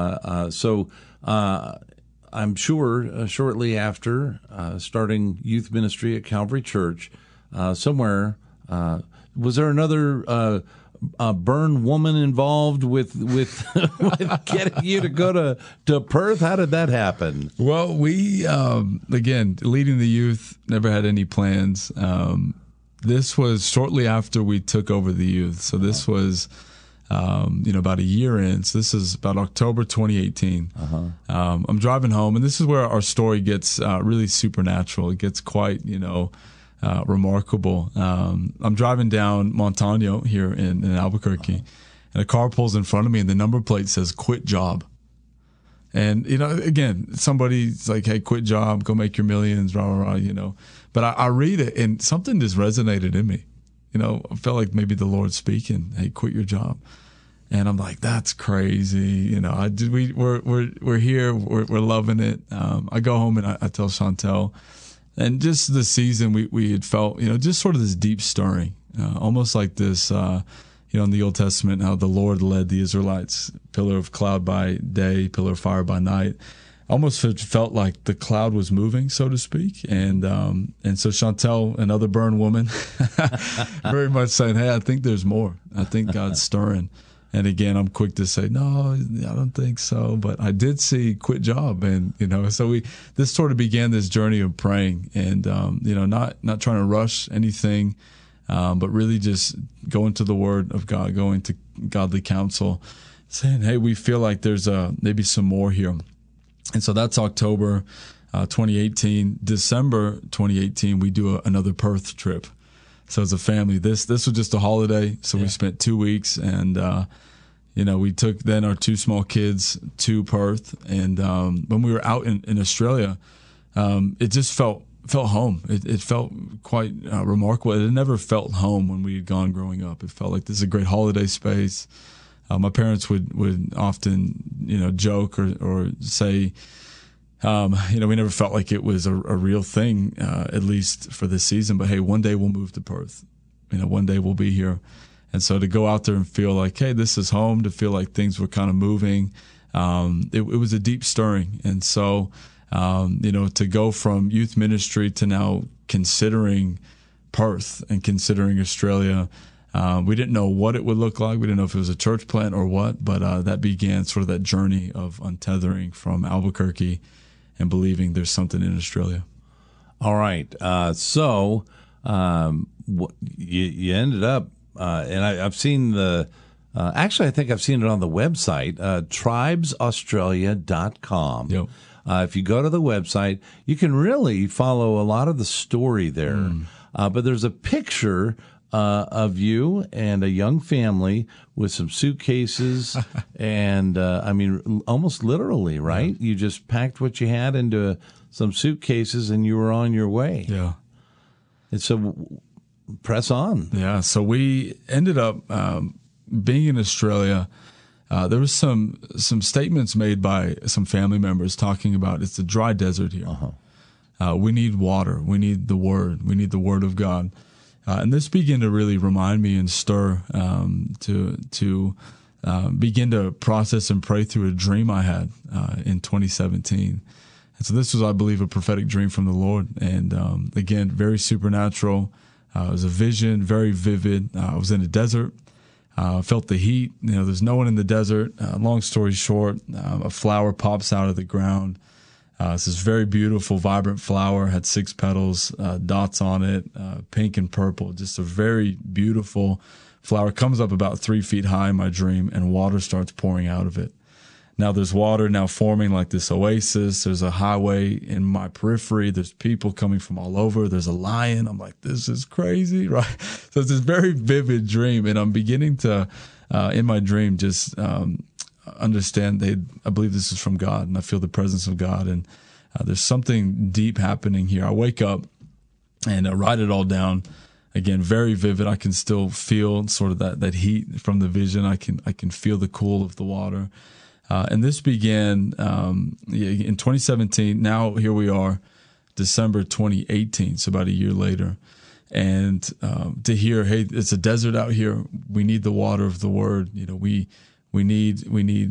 So I'm sure shortly after starting youth ministry at Calvary Church, somewhere, was there another burn woman involved with with getting you to go to Perth? How did that happen? Well, we again, leading the youth, never had any plans. This was shortly after we took over the youth, so this was about a year in. So this is about October 2018. I'm driving home, and this is where our story gets really supernatural. It gets quite remarkable. I'm driving down Montano here in Albuquerque, and a car pulls in front of me, and the number plate says "Quit Job." And, again, somebody's like, hey, quit job, go make your millions, rah, rah, rah, But I read it, and something just resonated in me. I felt like maybe the Lord's speaking, hey, quit your job. And I'm like, that's crazy. We're here, we're loving it. I go home and I tell Chantel, and just the season we had felt, just sort of this deep stirring, almost like this, in the Old Testament, how the Lord led the Israelites, pillar of cloud by day, pillar of fire by night. Almost felt like the cloud was moving, so to speak. And so Chantel, another burn woman, very much saying, hey, I think there's more. I think God's stirring. And again, I'm quick to say, no, I don't think so. But I did see quit job. And, so this sort of began this journey of praying and, not trying to rush anything, but really just going to the Word of God, going to godly counsel, saying, hey, we feel like there's maybe some more here. And so that's October 2018. December 2018, we do another Perth trip. So as a family, this was just a holiday. So we spent 2 weeks, and we took then our 2 small kids to Perth. And when we were out in Australia, it just felt home. It felt quite remarkable. It had never felt home when we had gone growing up. It felt like this is a great holiday space. My parents would often, joke or say, we never felt like it was a real thing, at least for this season. But hey, one day we'll move to Perth. One day we'll be here. And so to go out there and feel like, hey, this is home, to feel like things were kind of moving, it was a deep stirring. And so, to go from youth ministry to now considering Perth and considering Australia, we didn't know what it would look like. We didn't know if it was a church plant or what, but that began sort of that journey of untethering from Albuquerque and believing there's something in Australia. All right. So you ended up, and I've seen actually, I think I've seen it on the website, tribesaustralia.com. Yep. If you go to the website, you can really follow a lot of the story there. But there's a picture of you and a young family with some suitcases and, almost literally, right? Yeah. You just packed what you had into some suitcases and you were on your way. Yeah. And so press on. Yeah. So we ended up being in Australia. There was some statements made by some family members talking about it's a dry desert here. We need water. We need the Word. We need the Word of God. And this began to really remind me and stir to begin to process and pray through a dream I had in 2017. And so this was, I believe, a prophetic dream from the Lord. And again, very supernatural. It was a vision, very vivid. I was in a desert. Felt the heat. There's no one in the desert. Long story short, a flower pops out of the ground. It's this very beautiful, vibrant flower, had 6 petals, dots on it, pink and purple. Just a very beautiful flower. Comes up about 3 feet high in my dream, and water starts pouring out of it. Now there's water now forming like this oasis. There's a highway in my periphery. There's people coming from all over. There's a lion. I'm like, this is crazy, right? So it's this very vivid dream, and I'm beginning to, in my dream, just understand I believe this is from God, and I feel the presence of God, and there's something deep happening here. I wake up and I write it all down. Again, very vivid. I can still feel sort of that heat from the vision. I can feel the cool of the water. And this began in 2017. Now here we are, December 2018, so about a year later. And to hear, hey, it's a desert out here. We need the water of the Word. We need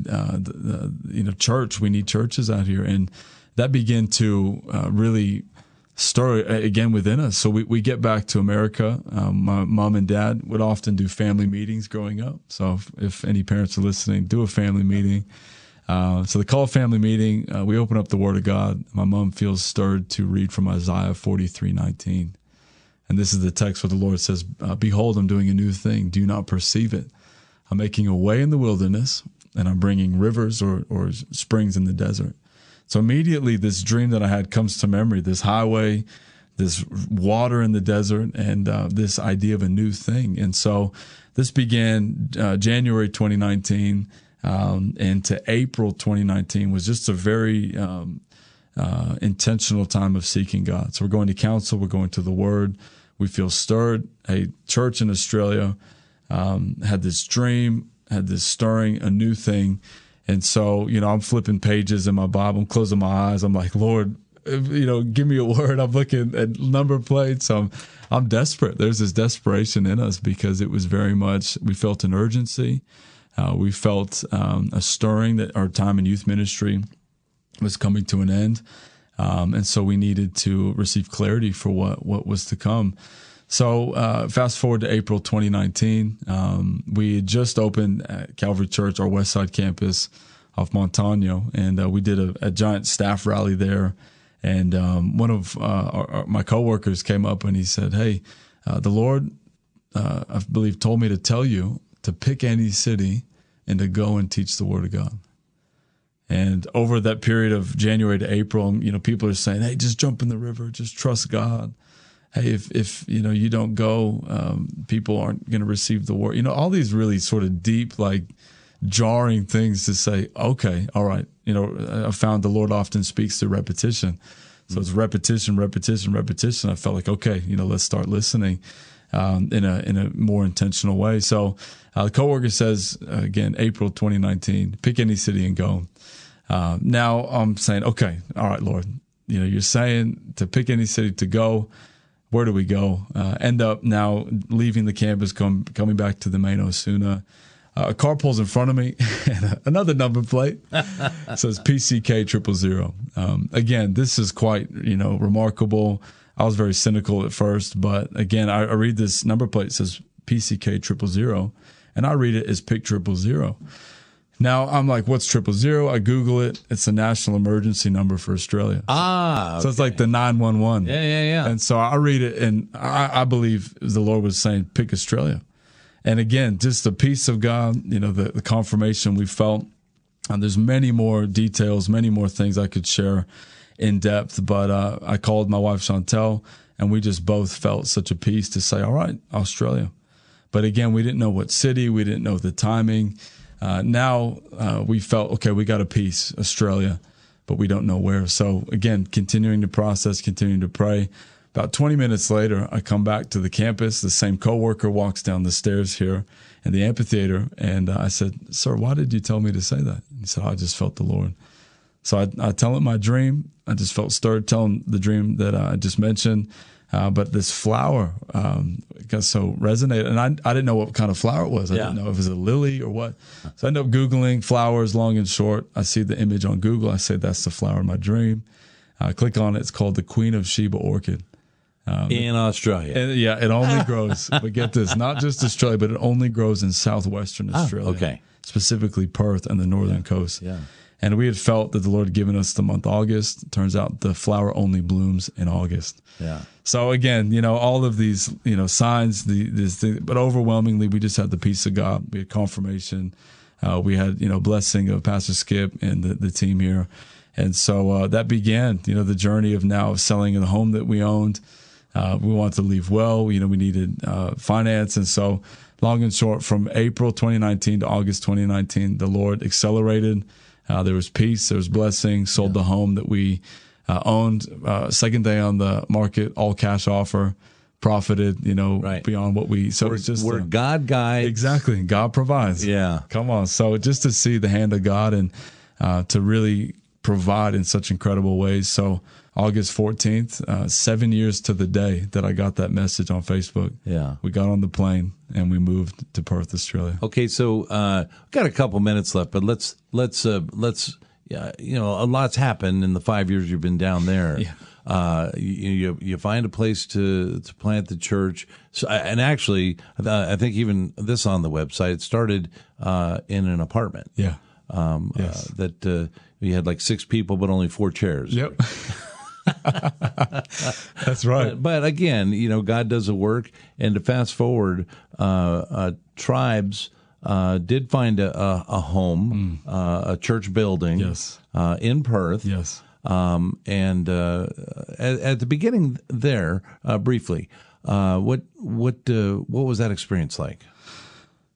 church. We need churches out here. And that began to really stir again within us. So we get back to America. My mom and dad would often do family meetings growing up. So if any parents are listening, do a family meeting. So they call a family meeting. We open up the Word of God. My mom feels stirred to read from Isaiah 43:19. And this is the text where the Lord says, behold, I'm doing a new thing. Do you not perceive it? I'm making a way in the wilderness, and I'm bringing rivers or springs in the desert. So immediately this dream that I had comes to memory, this highway, this water in the desert, and this idea of a new thing. And so this began January 2019. into April 2019 was just a very intentional time of seeking God. So we're going to council, we're going to the Word. We feel stirred. A church in Australia had this dream, had this stirring, a new thing. And so, I'm flipping pages in my Bible, I'm closing my eyes. I'm like, Lord, give me a word. I'm looking at number plates. I'm desperate. There's this desperation in us because it was very much, we felt an urgency. We felt a stirring that our time in youth ministry was coming to an end. And so we needed to receive clarity for what was to come. So fast forward to April 2019, we had just opened at Calvary Church, our Westside campus off Montano, and we did a giant staff rally there. And one of my coworkers came up and he said, "Hey, the Lord, I believe, told me to tell you to pick any city and to go and teach the Word of God." And over that period of January to April, people are saying, "Hey, just jump in the river, just trust God. Hey, if you don't go, people aren't going to receive the Word." All these really sort of deep, like jarring things to say, okay, all right. I found the Lord often speaks through repetition. So it's repetition. I felt like, okay, let's start listening in a more intentional way. So the coworker says, again, April 2019, pick any city and go. Now I'm saying, okay, all right, Lord, you're saying to pick any city to go. Where do we go? End up now leaving the campus, coming back to the main Osuna. A car pulls in front of me, and another number plate says PCK 000. Again, this is quite remarkable. I was very cynical at first, but again, I read this number plate, it says PCK 000, and I read it as pick 000. Now I'm like, what's 000? I Google it. It's a national emergency number for Australia. Okay. So it's like the 911. Yeah. And so I read it, and I believe the Lord was saying, pick Australia. And again, just the peace of God, the confirmation we felt. And there's many more details, many more things I could share in depth. But I called my wife, Chantel, and we just both felt such a peace to say, all right, Australia. But again, we didn't know what city. We didn't know the timing. Now we felt, okay, we got a piece, Australia, but we don't know where. So again, continuing to process, continuing to pray. About 20 minutes later, I come back to the campus. The same coworker walks down the stairs here in the amphitheater. And I said, "Sir, why did you tell me to say that?" He said, "I just felt the Lord." So I tell him my dream. I just felt stirred telling the dream that I just mentioned. But this flower got so resonated. And I didn't know what kind of flower it was. I didn't know if it was a lily or what. So I end up Googling flowers, long and short. I see the image on Google. I say, that's the flower of my dream. I click on it. It's called the Queen of Sheba orchid. In Australia. And it only grows, but get this, not just Australia, but it only grows in southwestern Australia. Okay. Specifically Perth and the northern coast. Yeah. And we had felt that the Lord had given us the month August. Turns out the flower only blooms in August. Yeah. So again, all of these, signs, but overwhelmingly, we just had the peace of God. We had confirmation. We had, blessing of Pastor Skip and the team here. And so that began, the journey of now selling the home that we owned. We wanted to leave well. We needed finance. And so long and short, from April 2019 to August 2019, the Lord accelerated. There was peace. There was blessing. Sold the home that we owned. Second day on the market, all cash offer. Profited, beyond what we. So it's just where God guides. Exactly. God provides. Yeah. Come on. So just to see the hand of God and to really provide in such incredible ways. So August 14th, 7 years to the day that I got that message on Facebook. Yeah. We got on the plane and we moved to Perth, Australia. Okay, so got a couple minutes left, but let's a lot's happened in the 5 years you've been down there. Yeah. You find a place to plant the church. So, and actually, I think even this on the website, it started in an apartment. Yeah. Yes. That you had like 6 people, but only 4 chairs. Yep. That's right. But again, God does a work. And to fast forward, Tribes did find a home, a church building, yes, in Perth. Yes. And at the beginning there, briefly, what was that experience like?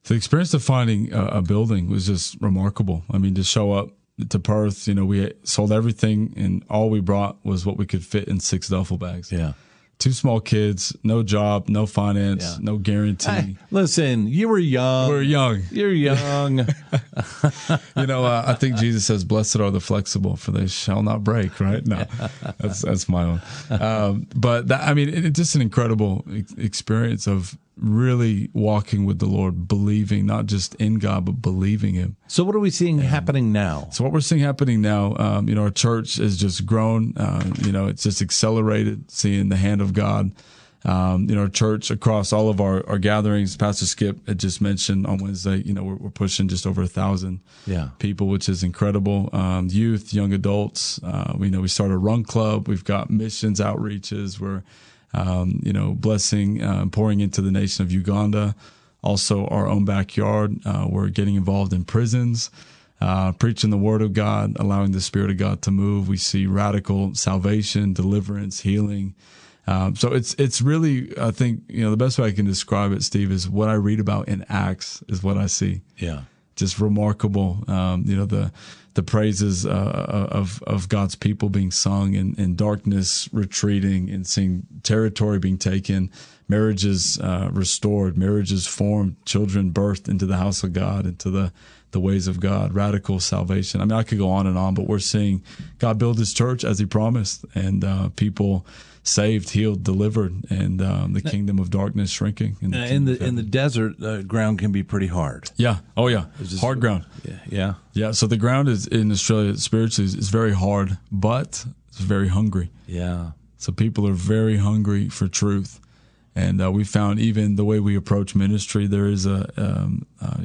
The experience of finding a building was just remarkable. I mean, to show up to Perth, we sold everything, and all we brought was what we could fit in 6 duffel bags. Yeah. 2 small kids, no job, no finance, no guarantee. Hey, listen, you were young. We're young. You're young. I think Jesus says, "Blessed are the flexible, for they shall not break." Right? No, that's my own. But it's just an incredible experience of really walking with the Lord, believing not just in God, but believing Him. So what are we seeing happening now? So what we're seeing happening now, our church has just grown. It's just accelerated, seeing the hand of God. Our church across all of our gatherings, Pastor Skip had just mentioned on Wednesday, we're pushing just over 1,000 people, which is incredible. Youth, young adults. We started a run club. We've got missions outreaches. We're blessing, pouring into the nation of Uganda. Also, our own backyard. We're getting involved in prisons, preaching the Word of God, allowing the Spirit of God to move. We see radical salvation, deliverance, healing. So it's really, I think, the best way I can describe it, Steve, is what I read about in Acts is what I see. Yeah. Just remarkable. The praises of God's people being sung, and darkness retreating, and seeing territory being taken, marriages restored, marriages formed, children birthed into the house of God, into the ways of God, radical salvation. I mean, I could go on, but we're seeing God build His church as He promised, and people saved, healed, delivered, and the kingdom of darkness shrinking. In the desert, ground can be pretty hard. Yeah. Oh, yeah. Hard ground. Yeah. So the ground is in Australia spiritually is very hard, but it's very hungry. Yeah. So people are very hungry for truth, and we found even the way we approach ministry, there is an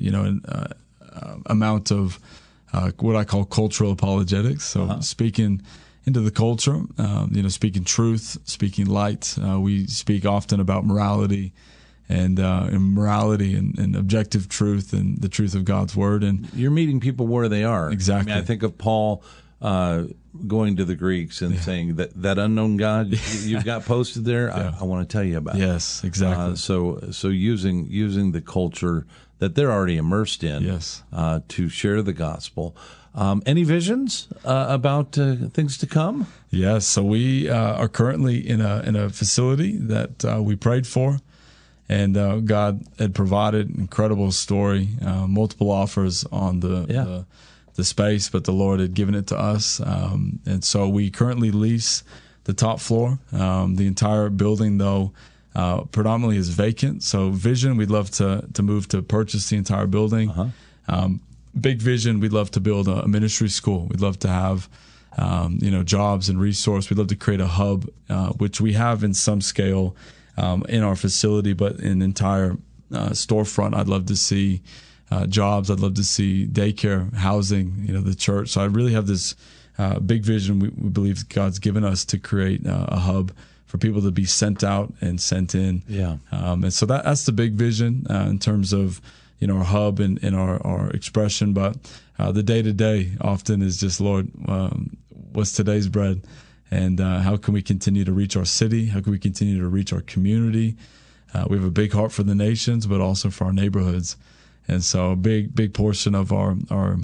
amount of what I call cultural apologetics. So speaking into the culture, speaking truth, speaking light. We speak often about morality and objective truth and the truth of God's word. And you're meeting people where they are. Exactly. I think of Paul going to the Greeks and saying that unknown God you've got posted there. I want to tell you about. Yes, exactly. So using the culture that they're already immersed in, to share the gospel. Any visions about things to come? Yes. So we are currently in a facility that we prayed for, and God had provided an incredible story, multiple offers on the space, but the Lord had given it to us. And so we currently lease the top floor. The entire building, though, predominantly is vacant. So vision, we'd love to move to purchase the entire building. Big vision, we'd love to build a ministry school. We'd love to have, jobs and resource. We'd love to create a hub, which we have in some scale in our facility, but in entire storefront, I'd love to see jobs. I'd love to see daycare, housing, the church. So I really have this big vision we believe God's given us to create a hub for people to be sent out and sent in. Yeah. And so that's the big vision in terms of, our hub and our expression. But the day-to-day often is just, Lord, what's today's bread? And how can we continue to reach our city? How can we continue to reach our community? We have a big heart for the nations, but also for our neighborhoods. And so a big portion of our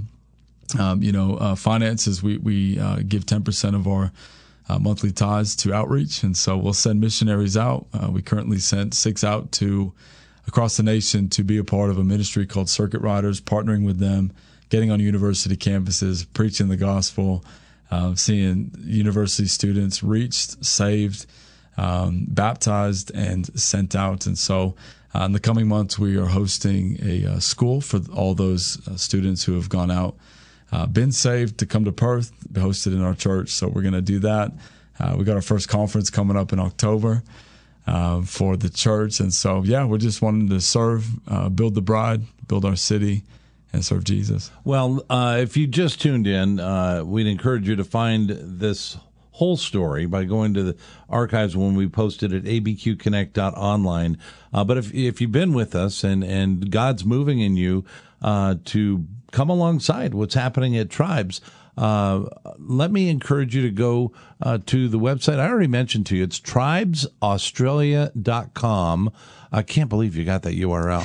finances, we give 10% of our monthly tithes to outreach. And so we'll send missionaries out. We currently sent 6 out to across the nation to be a part of a ministry called Circuit Riders, partnering with them, getting on university campuses, preaching the gospel, seeing university students reached, saved, baptized, and sent out. And so in the coming months, we are hosting a school for all those students who have gone out, been saved, to come to Perth, be hosted in our church. So we're going to do that. We got our first conference coming up in October for the church. And so, we're just wanting to serve, build the bride, build our city, and serve Jesus. Well, if you just tuned in, we'd encourage you to find this whole story by going to the archives when we posted at abqconnect.online. But if you've been with us and God's moving in you to come alongside what's happening at Tribes, let me encourage you to go to the website. I already mentioned to you, it's tribesaustralia.com. I can't believe you got that URL.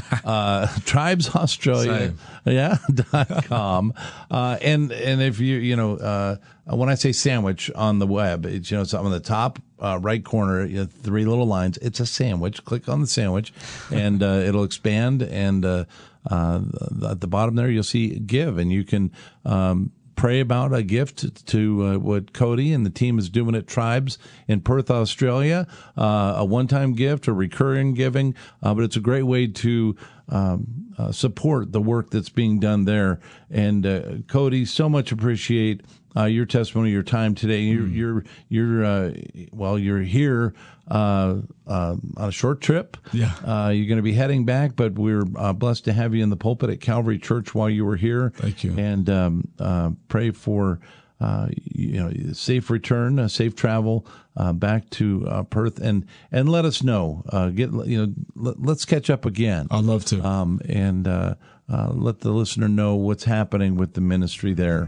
tribesaustralia.com. And if when I say sandwich on the web, it's, it's on the top right corner, 3 little lines. It's a sandwich. Click on the sandwich, and it'll expand. And at the bottom there, you'll see give, and you can pray about a gift to what Cody and the team is doing at Tribes in Perth, Australia, a one-time gift, a recurring giving, but it's a great way to support the work that's being done there. And Cody, so much appreciate your testimony, your time today. You're here on a short trip. Yeah. You're going to be heading back, but we're blessed to have you in the pulpit at Calvary Church while you were here. Thank you. And pray for safe return, safe travel back to Perth, and let us know. Let's catch up again. I'd love to. And let the listener know what's happening with the ministry there.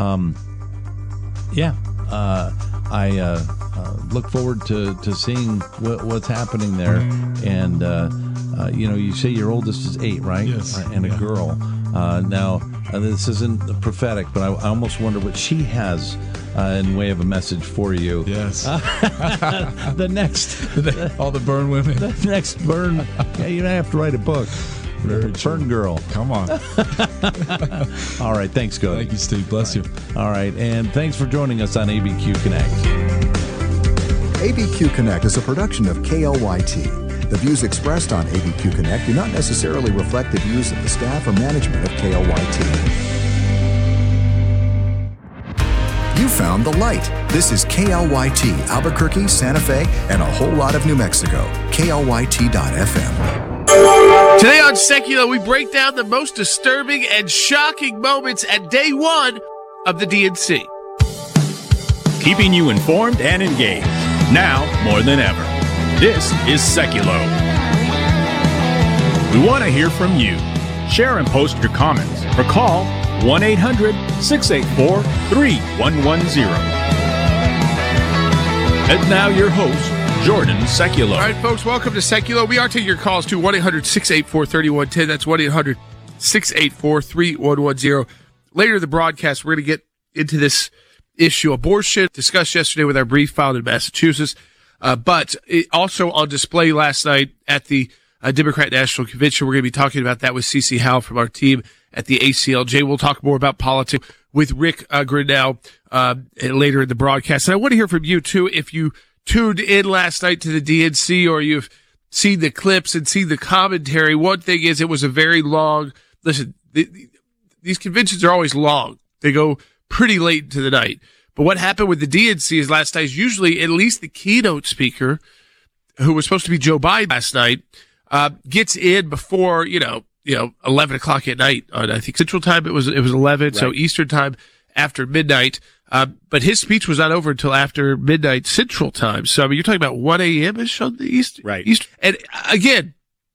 I look forward to seeing what's happening there. And, you say your oldest is 8, right? Yes. And a girl. Now, this isn't prophetic, but I almost wonder what she has in way of a message for you. Yes. The next. All the burn women. The next burn. Yeah, you don't have to write a book. Burn girl. Come on. All right. Thanks, Cody. Thank you, Steve. Bless you. All right. And thanks for joining us on ABQ Connect. ABQ Connect is a production of KLYT. The views expressed on ABQ Connect do not necessarily reflect the views of the staff or management of KLYT. You found the light. This is KLYT, Albuquerque, Santa Fe, and a whole lot of New Mexico. KLYT.FM. Today on Secular, we break down the most disturbing and shocking moments at day 1 of the DNC. Keeping you informed and engaged, now more than ever. This is Seculo. We want to hear from you. Share and post your comments or call 1-800-684-3110. And now your host, Jordan Seculo. All right, folks, welcome to Seculo. We are taking your calls to 1-800-684-3110. That's 1-800-684-3110. Later in the broadcast, we're going to get into this issue, abortion, discussed yesterday with our brief filed in Massachusetts, but also on display last night at the Democrat National Convention. We're going to be talking about that with CeCe Howe from our team at the ACLJ. We'll talk more about politics with Rick Grinnell later in the broadcast. And I want to hear from you, too, if you tuned in last night to the DNC or you've seen the clips and seen the commentary. One thing is it was a very long, listen, these conventions are always long. They go pretty late into the night. But what happened with the DNC is last night, usually at least the keynote speaker, who was supposed to be Joe Biden last night, gets in before, 11 o'clock at night on, I think, Central Time. It was 11, right. So Eastern Time after midnight. But his speech was not over until after midnight Central Time. So, I mean, you're talking about 1 a.m.-ish on the East. Right. And again,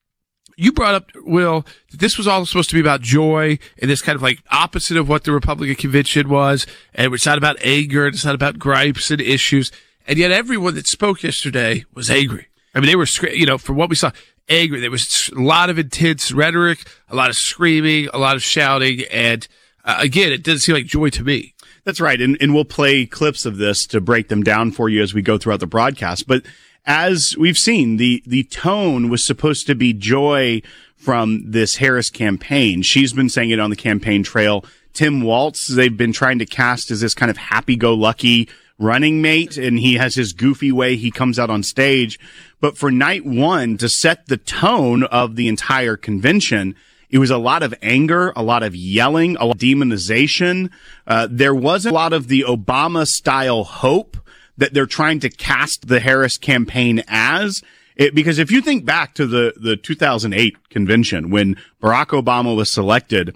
you brought up, Will, that this was all supposed to be about joy and this kind of like opposite of what the Republican convention was. And it's not about anger. It's not about gripes and issues. And yet everyone that spoke yesterday was angry. I mean, they were, from what we saw, angry. There was a lot of intense rhetoric, a lot of screaming, a lot of shouting. And again, it doesn't seem like joy to me. That's right. And we'll play clips of this to break them down for you as we go throughout the broadcast. But as we've seen, the tone was supposed to be joy from this Harris campaign. She's been saying it on the campaign trail. Tim Walz, they've been trying to cast as this kind of happy-go-lucky running mate, and he has his goofy way he comes out on stage. But for night 1, to set the tone of the entire convention, it was a lot of anger, a lot of yelling, a lot of demonization. There wasn't a lot of the Obama-style hope that they're trying to cast the Harris campaign as. Because if you think back to the 2008 convention when Barack Obama was selected,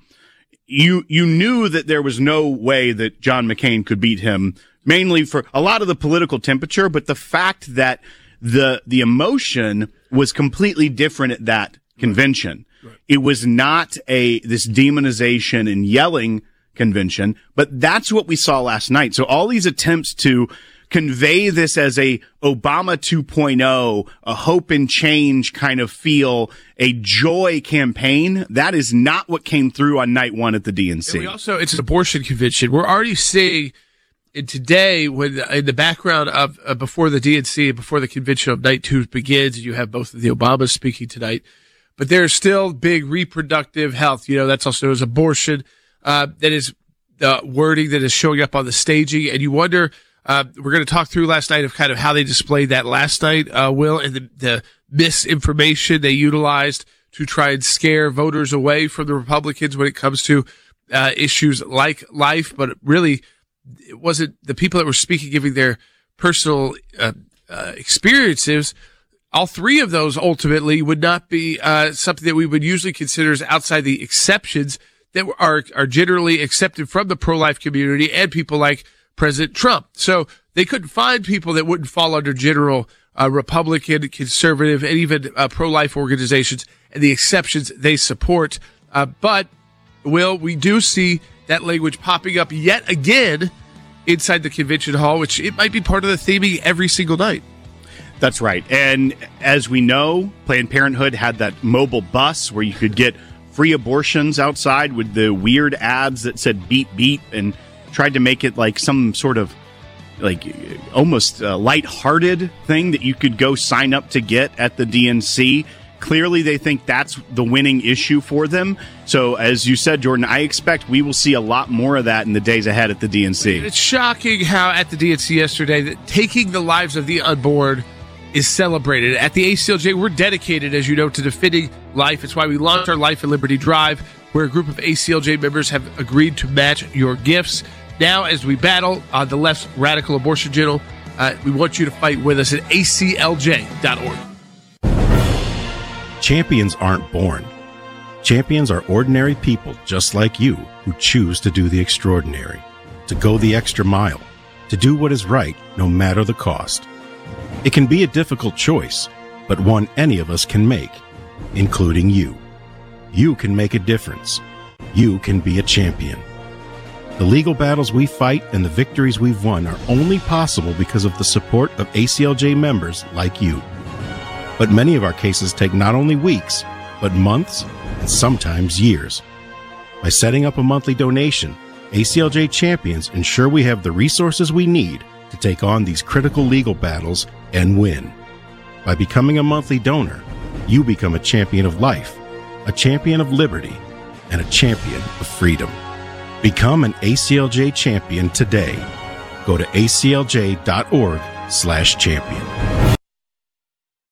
you knew that there was no way that John McCain could beat him, mainly for a lot of the political temperature, but the fact that the emotion was completely different at that convention. Right. It was not this demonization and yelling convention, but that's what we saw last night. So all these attempts to convey this as a Obama 2.0, a hope and change kind of feel, a joy campaign, that is not what came through on night one at the DNC. It's an abortion convention. We're already seeing today, when in the background of before the DNC, before the convention of night 2 begins, and you have both of the Obamas speaking tonight, but there's still big reproductive health. That's also known as abortion. That is the wording that is showing up on the staging, and you wonder. We're going to talk through last night of kind of how they displayed that last night, Will, and the misinformation they utilized to try and scare voters away from the Republicans when it comes to issues like life. But really, it wasn't the people that were speaking, giving their personal experiences. All three of those ultimately would not be something that we would usually consider as outside the exceptions that are generally accepted from the pro-life community and people like President Trump. So they couldn't find people that wouldn't fall under general Republican, conservative, and even pro-life organizations and the exceptions they support. But, Will, we do see that language popping up yet again inside the convention hall, which it might be part of the theming every single night. That's right. And as we know, Planned Parenthood had that mobile bus where you could get free abortions outside with the weird ads that said beep, beep, and tried to make it like some sort of like almost lighthearted thing that you could go sign up to get at the DNC. Clearly, they think that's the winning issue for them. So, as you said, Jordan, I expect we will see a lot more of that in the days ahead at the DNC. It's shocking how at the DNC yesterday that taking the lives of the unborn is celebrated. At the ACLJ, we're dedicated, as you know, to defending life. It's why we launched our Life and Liberty Drive, where a group of ACLJ members have agreed to match your gifts. Now, as we battle the less radical abortion general, we want you to fight with us at aclj.org. Champions aren't born. Champions are ordinary people just like you who choose to do the extraordinary, to go the extra mile, to do what is right no matter the cost. It can be a difficult choice, but one any of us can make, including you. You can make a difference. You can be a champion. The legal battles we fight and the victories we've won are only possible because of the support of ACLJ members like you. But many of our cases take not only weeks, but months and sometimes years. By setting up a monthly donation, ACLJ champions ensure we have the resources we need to take on these critical legal battles and win. By becoming a monthly donor, you become a champion of life, a champion of liberty, and a champion of freedom. Become an ACLJ champion today. Go to aclj.org/champion.